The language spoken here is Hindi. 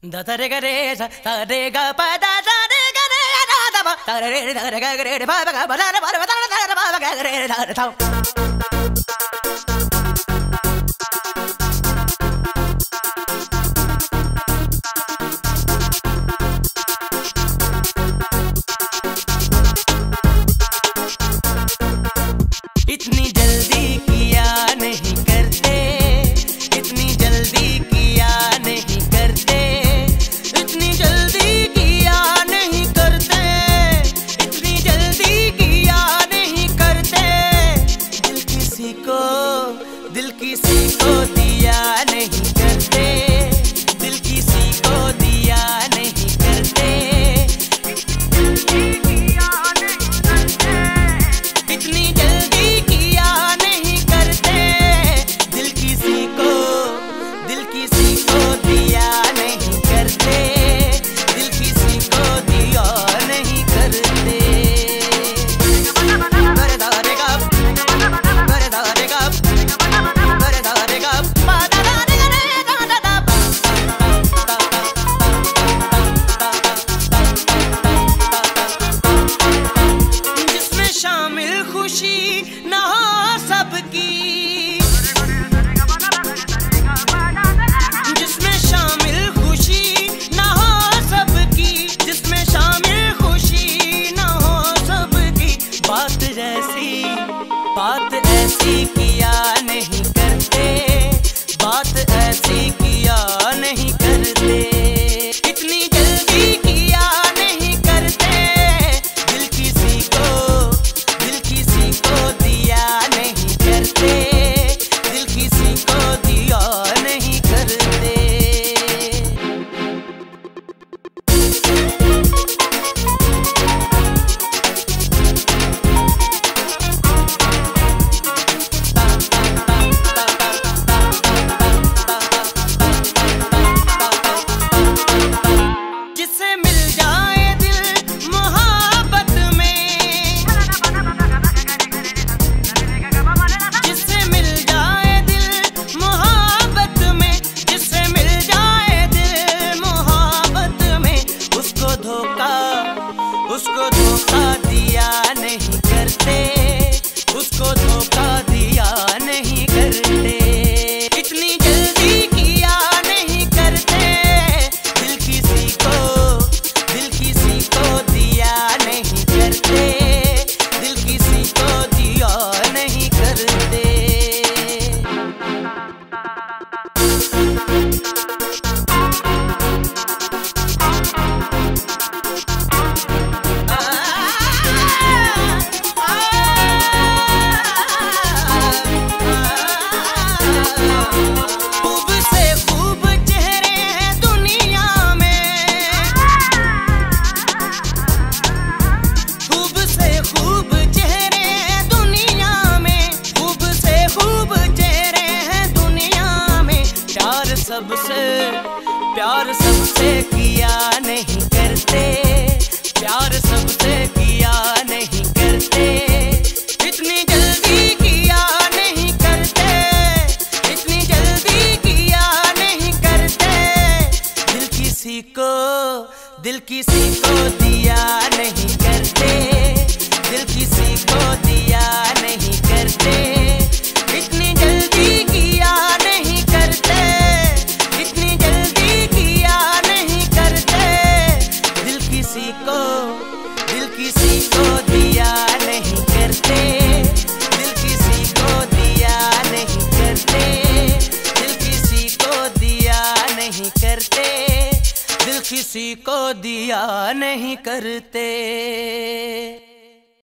Da da re ga re sa da re ga pa da da re ga re da da ba da re da re ga re ba ba ga ba da ba da ba ga re da da इतनी जल्दी किया नहीं करते, इतनी जल्दी किया नहीं करते, इतनी जल्दी किया नहीं करते, इतनी जल्दी किया नहीं करते। दिल किसी को दिया नहीं करते, दिल किसी को दिया नहीं करते। इतनी जल्दी किया नहीं करते, दिल किसी को दिया नहीं करते, दिल किसी को दिया नहीं करते। करे दारे गा करे दारे गा करे दारे गा पा दा दा रे गा रे दा दा दा पा जिसमें शामिल खुशी न हो सबकी, जिसमें शामिल खुशी न हो सबकी, जिसमें शामिल खुशी न हो सबकी। बात ऐसी किया नहीं करते, बात ऐसी किया नहीं करते। इतनी जल्दी किया नहीं करते, दिल किसी को दिया नहीं करते, दिल किसी को दिया नहीं करते। जिससे मिल जाए दिल मोहब्बत में, जिससे मिल जाए दिल मोहब्बत में, जिससे मिल जाए दिल मोहब्बत में। उसको धोखा दिया नहीं करते, उसको धोखा दिया नहीं करते। इतनी जल्दी किया नहीं करते, दिल किसी को दिया नहीं करते, दिल किसी को दिया नहीं करते। खूब से खूब चेहरे हैं दुनिया में, खूब से खूब चेहरे हैं दुनिया में, खूब से खूब चेहरे हैं दुनिया में। प्यार सबसे किया नहीं करते, प्यार सबसे किया नहीं करते। इतनी जल्दी किया नहीं करते, इतनी जल्दी किया नहीं करते। दिल किसी को दिया नहीं करते, दिल किसी को दिया नहीं करते। इतनी जल्दी किया नहीं करते, इतनी जल्दी किया नहीं करते। दिल किसी को दिया नहीं करते, दिल किसी को दिया नहीं करते, दिल किसी को दिया नहीं करते, दिल किसी को दिया नहीं करते।